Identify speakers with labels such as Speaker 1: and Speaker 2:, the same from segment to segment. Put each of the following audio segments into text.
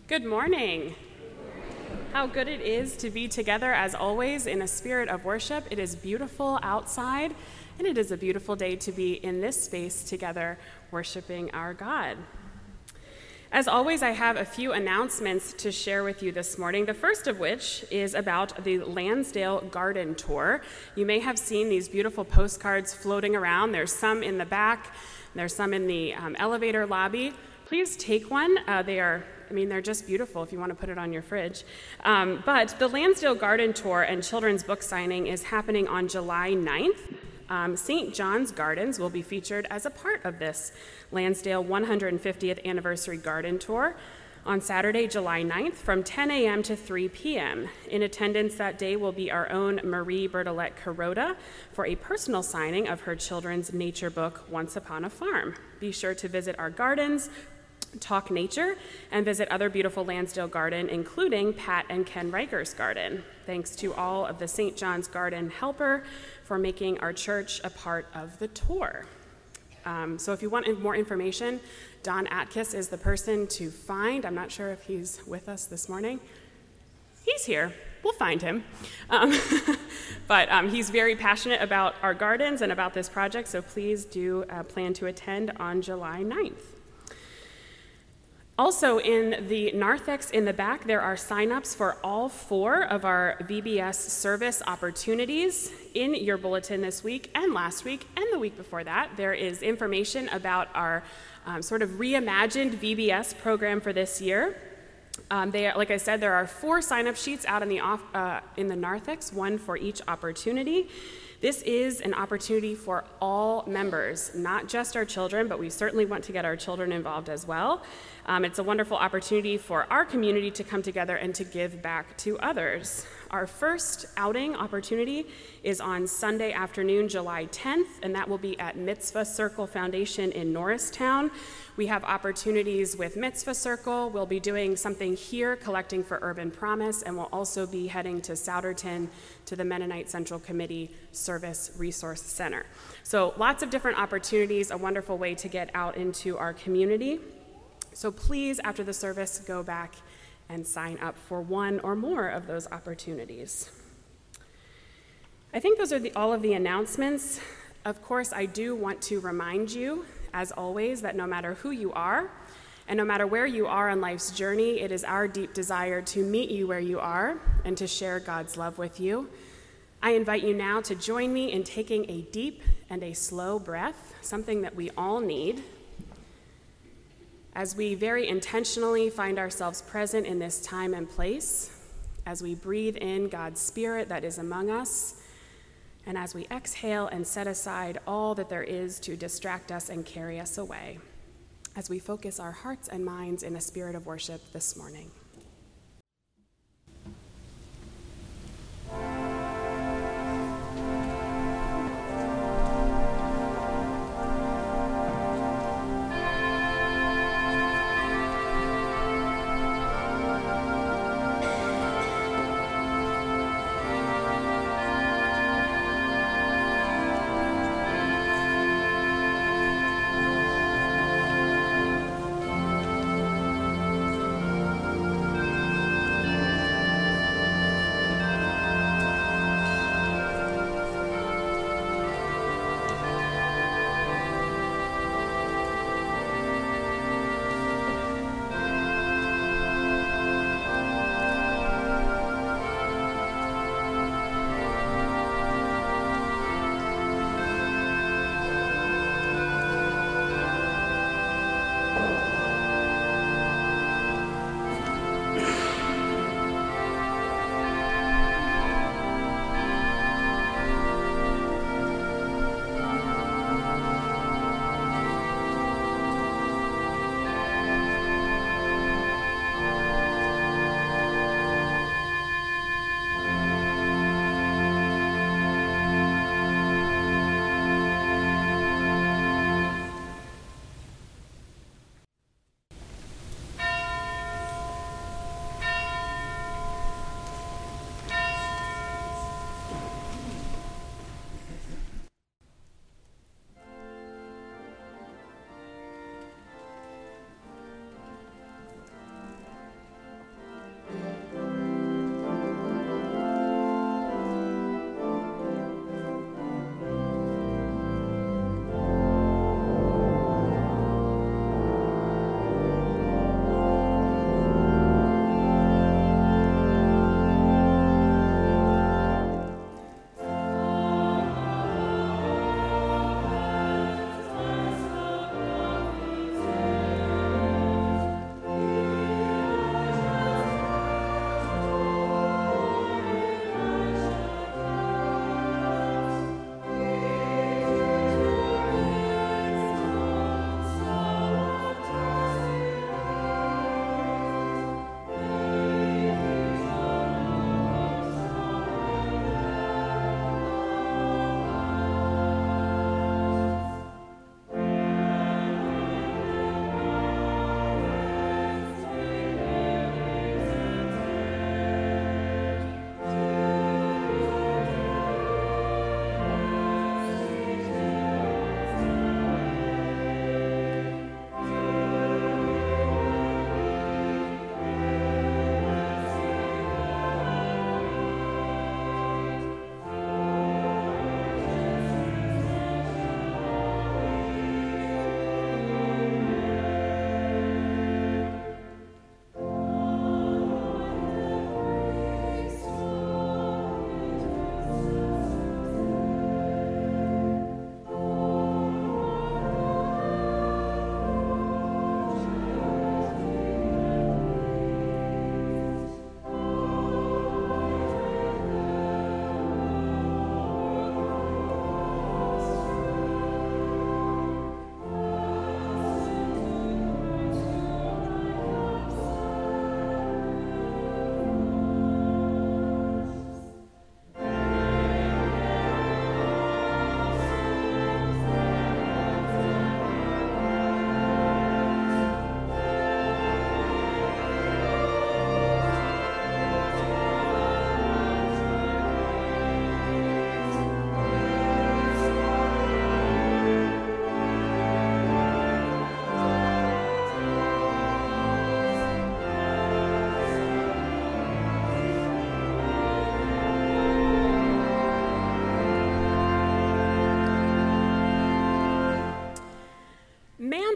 Speaker 1: Good morning. How good it is to be together as always in a spirit of worship. It is beautiful outside, and it is a beautiful day to be in this space together worshiping our God. As always, I have a few announcements to share with you this morning, the first of which is about the Lansdale Garden Tour. You may have seen these beautiful postcards floating around. There's some in the back, there's some in the elevator lobby. Please take one. They're just beautiful if you want to put it on your fridge. But the Lansdale Garden Tour and children's book signing is happening on July 9th. St. John's Gardens will be featured as a part of this Lansdale 150th Anniversary Garden Tour on Saturday, July 9th from 10 a.m. to 3 p.m. In attendance that day will be our own Marie Bertolette Carota for a personal signing of her children's nature book, Once Upon a Farm. Be sure to visit our gardens, talk nature, and visit other beautiful Lansdale Garden, including Pat and Ken Riker's garden. Thanks to all of the St. John's Garden helper for making our church a part of the tour. So if you want more information, Don Atkiss is the person to find. I'm not sure if he's with us this morning. He's here. We'll find him. But he's very passionate about our gardens and about this project, so please do plan to attend on July 9th. Also, in the narthex in the back, there are sign-ups for all 4 of our VBS service opportunities. In your bulletin this week and last week and the week before that, there is information about our sort of reimagined VBS program for this year. Like I said, there are 4 sign-up sheets out in the narthex, 1 for each opportunity. This is an opportunity for all members, not just our children, but we certainly want to get our children involved as well. It's a wonderful opportunity for our community to come together and to give back to others. Our first outing opportunity is on Sunday afternoon, July 10th, and that will be at Mitzvah Circle Foundation in Norristown. We have opportunities with Mitzvah Circle. We'll be doing something here, collecting for Urban Promise, and we'll also be heading to Souderton to the Mennonite Central Committee Service Resource Center. So lots of different opportunities, a wonderful way to get out into our community. So please, after the service, go back and sign up for one or more of those opportunities. I think those are all of the announcements. Of course, I do want to remind you, as always, that no matter who you are, and no matter where you are on life's journey, it is our deep desire to meet you where you are and to share God's love with you. I invite you now to join me in taking a deep and a slow breath, something that we all need, as we very intentionally find ourselves present in this time and place, as we breathe in God's Spirit that is among us, and as we exhale and set aside all that there is to distract us and carry us away, as we focus our hearts and minds in a spirit of worship this morning.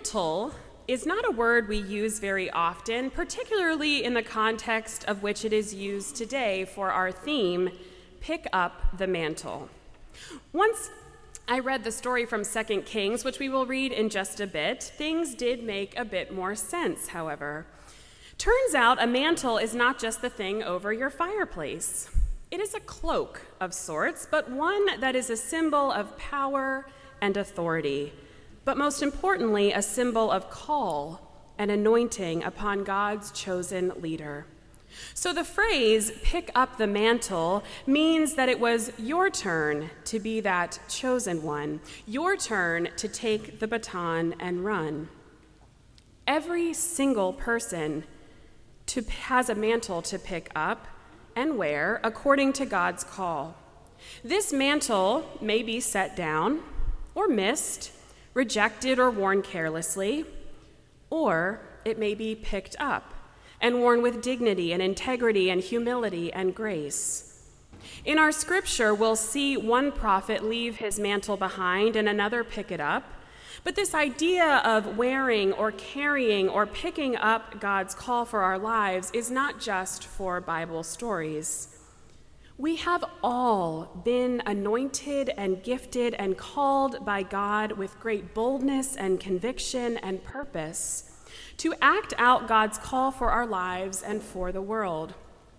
Speaker 1: mantle is not a word we use very often, particularly in the context of which it is used today for our theme, Pick Up the Mantle. Once I read the story from 2 Kings, which we will read in just a bit, things did make a bit more sense, however. Turns out a mantle is not just the thing over your fireplace. It is a cloak of sorts, but one that is a symbol of power and authority, but most importantly, a symbol of call and anointing upon God's chosen leader. So the phrase, pick up the mantle, means that it was your turn to be that chosen one, your turn to take the baton and run. Every single person has a mantle to pick up and wear according to God's call. This mantle may be set down or missed, rejected or worn carelessly, or it may be picked up and worn with dignity and integrity and humility and grace. In our scripture, we'll see one prophet leave his mantle behind and another pick it up. But this idea of wearing or carrying or picking up God's call for our lives is not just for Bible stories. We have all been anointed and gifted and called by God with great boldness and conviction and purpose to act out God's call for our lives and for the world.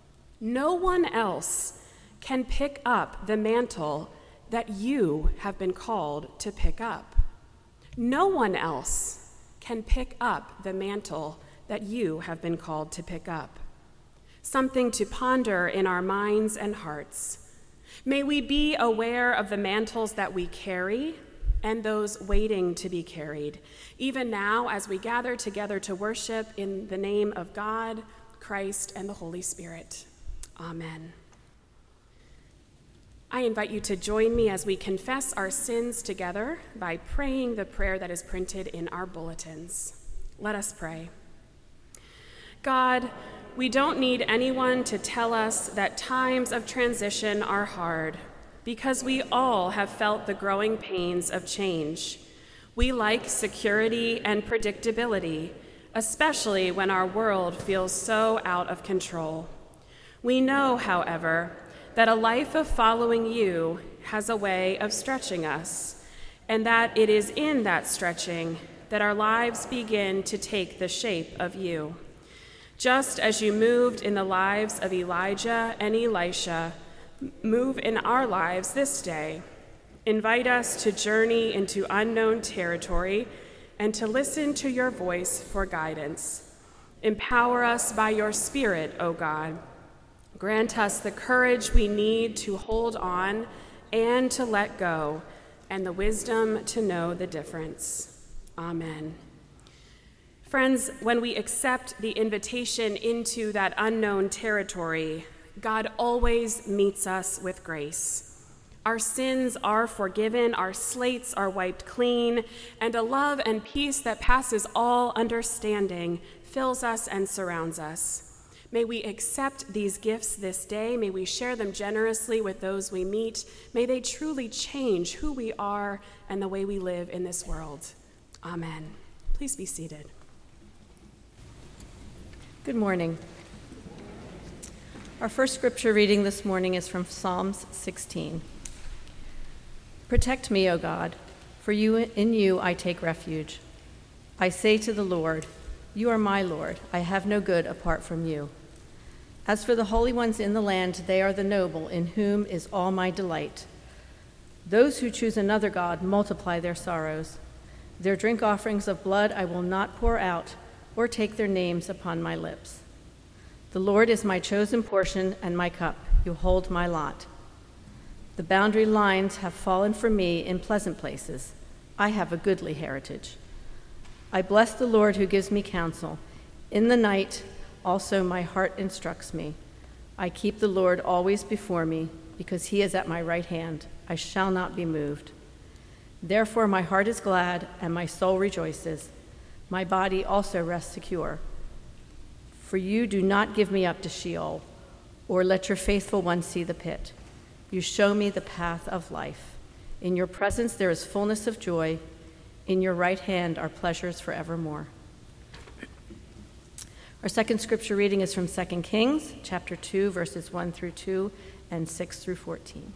Speaker 1: No one else can pick up the mantle that you have been called to pick up. No one else can pick up the mantle that you have been called to pick up. Something to ponder in our minds and hearts. May we be aware of the mantles that we carry and those waiting to be carried, even now as we gather together to worship in the name of God, Christ, and the Holy Spirit. Amen. I invite you to join me as we confess our sins together by praying the prayer that is printed in our bulletins. Let us pray. God, we don't need anyone to tell us that times of transition are hard, because we all have felt the growing pains of change. We like security and predictability, especially when our world feels so out of control. We know, however, that a life of following you has a way of stretching us, and that it is in that stretching that our lives begin to take the shape of you. Just as you moved in the lives of Elijah and Elisha, move in our lives this day. Invite us to journey into unknown territory and to listen to your voice for guidance. Empower us by your Spirit, O God. Grant us the courage we need to hold on and to let go, and the wisdom to know the difference. Amen. Friends, when we accept the invitation into that unknown territory, God always meets us with grace. Our sins are forgiven, our slates are wiped clean, and a love and peace that passes all understanding fills us and surrounds us. May we accept these gifts this day. May we share them generously with those we meet. May they truly change who we are and the way we live in this world. Amen. Please be seated.
Speaker 2: Good morning. Our first scripture reading this morning is from Psalms 16. Protect me, O God, for in you I take refuge. I say to the Lord, you are my Lord. I have no good apart from you. As for the holy ones in the land, they are the noble, in whom is all my delight. Those who choose another god multiply their sorrows. Their drink offerings of blood I will not pour out, or take their names upon my lips. The Lord is my chosen portion and my cup. You hold my lot. The boundary lines have fallen for me in pleasant places. I have a goodly heritage. I bless the Lord who gives me counsel. In the night also my heart instructs me. I keep the Lord always before me, because he is at my right hand. I shall not be moved. Therefore my heart is glad and my soul rejoices. My body also rests secure. For you do not give me up to Sheol, or let your faithful one see the pit. You show me the path of life. In your presence there is fullness of joy. In your right hand are pleasures forevermore. Our second scripture reading is from 2 Kings, chapter 2, verses 1 through 2 and 6 through 14.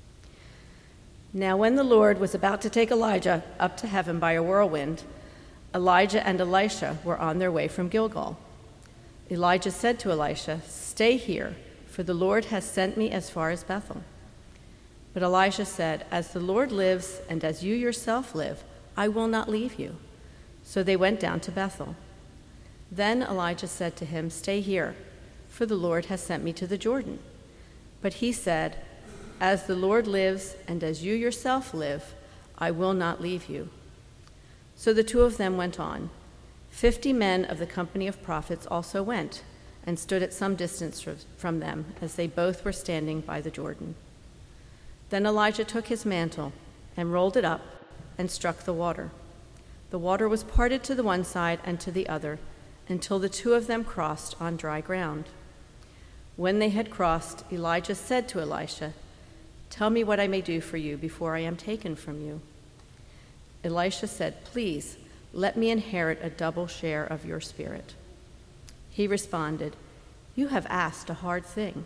Speaker 2: Now when the Lord was about to take Elijah up to heaven by a whirlwind, Elijah and Elisha were on their way from Gilgal. Elijah said to Elisha, "Stay here, for the Lord has sent me as far as Bethel." But Elisha said, "As the Lord lives and as you yourself live, I will not leave you." So they went down to Bethel. Then Elijah said to him, "Stay here, for the Lord has sent me to the Jordan." But he said, "As the Lord lives and as you yourself live, I will not leave you." So the two of them went on. 50 men of the company of prophets also went and stood at some distance from them as they both were standing by the Jordan. Then Elijah took his mantle and rolled it up and struck the water. The water was parted to the one side and to the other until the two of them crossed on dry ground. When they had crossed, Elijah said to Elisha, "Tell me what I may do for you before I am taken from you." Elisha said, "Please, let me inherit a double share of your spirit." He responded, "You have asked a hard thing.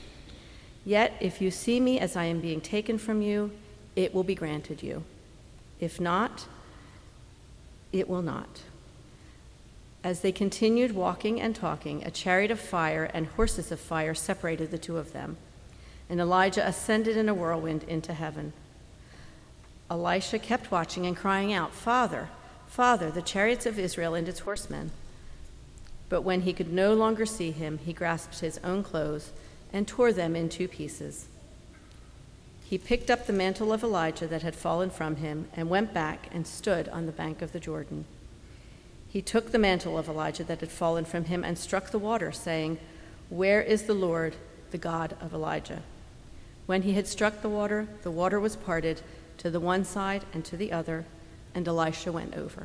Speaker 2: Yet if you see me as I am being taken from you, it will be granted you. If not, it will not." As they continued walking and talking, a chariot of fire and horses of fire separated the two of them, and Elijah ascended in a whirlwind into heaven. Elisha kept watching and crying out, "Father, Father, the chariots of Israel and its horsemen." But when he could no longer see him, he grasped his own clothes and tore them in 2 pieces. He picked up the mantle of Elijah that had fallen from him and went back and stood on the bank of the Jordan. He took the mantle of Elijah that had fallen from him and struck the water, saying, "Where is the Lord, the God of Elijah?" When he had struck the water was parted to the one side and to the other, and Elisha went over.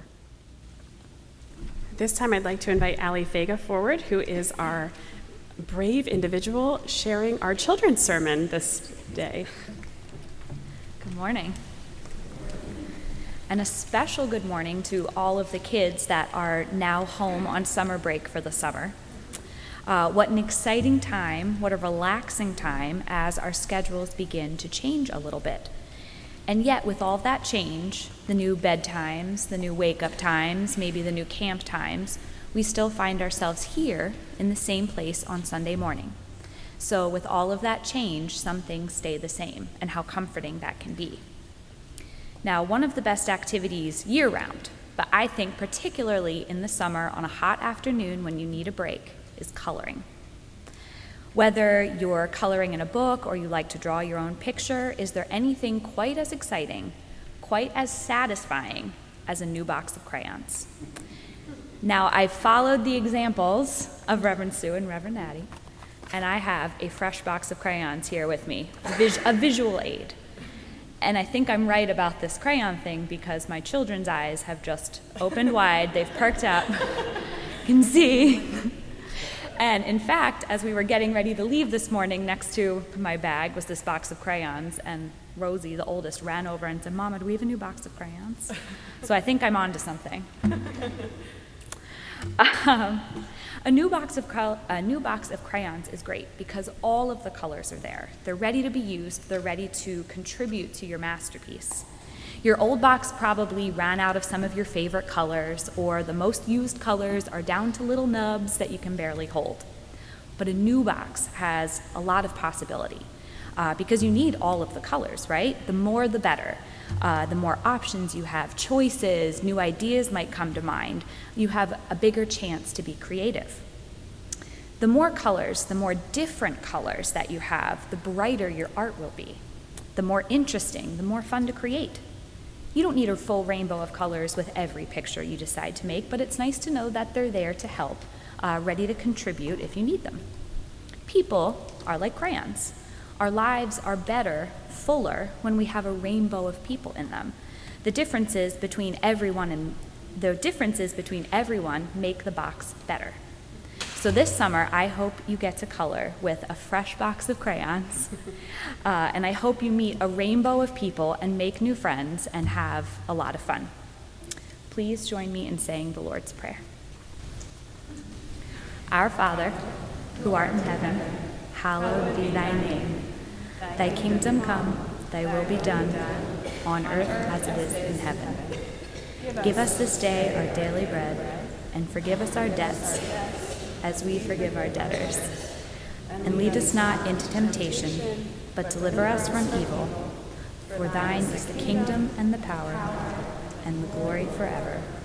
Speaker 1: This time I'd like to invite Ali Fega forward, who is our brave individual sharing our children's sermon this day.
Speaker 3: Good morning. And a special good morning to all of the kids that are now home on summer break for the summer. What an exciting time, what a relaxing time as our schedules begin to change a little bit. And yet, with all that change, the new bedtimes, the new wake-up times, maybe the new camp times, we still find ourselves here in the same place on Sunday morning. So with all of that change, some things stay the same, and how comforting that can be. Now, one of the best activities year-round, but I think particularly in the summer on a hot afternoon when you need a break, is coloring. Whether you're coloring in a book or you like to draw your own picture, is there anything quite as exciting, quite as satisfying as a new box of crayons? Now, I've followed the examples of Reverend Sue and Reverend Addie, and I have a fresh box of crayons here with me, a visual aid. And I think I'm right about this crayon thing because my children's eyes have just opened wide, they've perked up, you can see. And in fact, as we were getting ready to leave this morning, next to my bag was this box of crayons, and Rosie, the oldest, ran over and said, "Mama, do we have a new box of crayons?" So I think I'm on to something. A new box of crayons is great because all of the colors are there. They're ready to be used. They're ready to contribute to your masterpiece. Your old box probably ran out of some of your favorite colors, or the most used colors are down to little nubs that you can barely hold. But a new box has a lot of possibility because you need all of the colors, right? The more the better. The more options you have, choices, new ideas might come to mind. You have a bigger chance to be creative. The more colors, the more different colors that you have, the brighter your art will be. The more interesting, the more fun to create. You don't need a full rainbow of colors with every picture you decide to make, but it's nice to know that they're there to help, ready to contribute if you need them. People are like crayons. Our lives are better, fuller, when we have a rainbow of people in them. The differences between everyone make the box better. So this summer, I hope you get to color with a fresh box of crayons, and I hope you meet a rainbow of people and make new friends and have a lot of fun. Please join me in saying the Lord's Prayer. Our Father, who art in heaven, hallowed be thy name. Thy kingdom come, thy will be done, on earth as it is in heaven. Give us this day our daily bread, and forgive us our debts, as we forgive our debtors. And lead us not into temptation, but deliver us from evil. For thine is the kingdom and the power and the glory forever.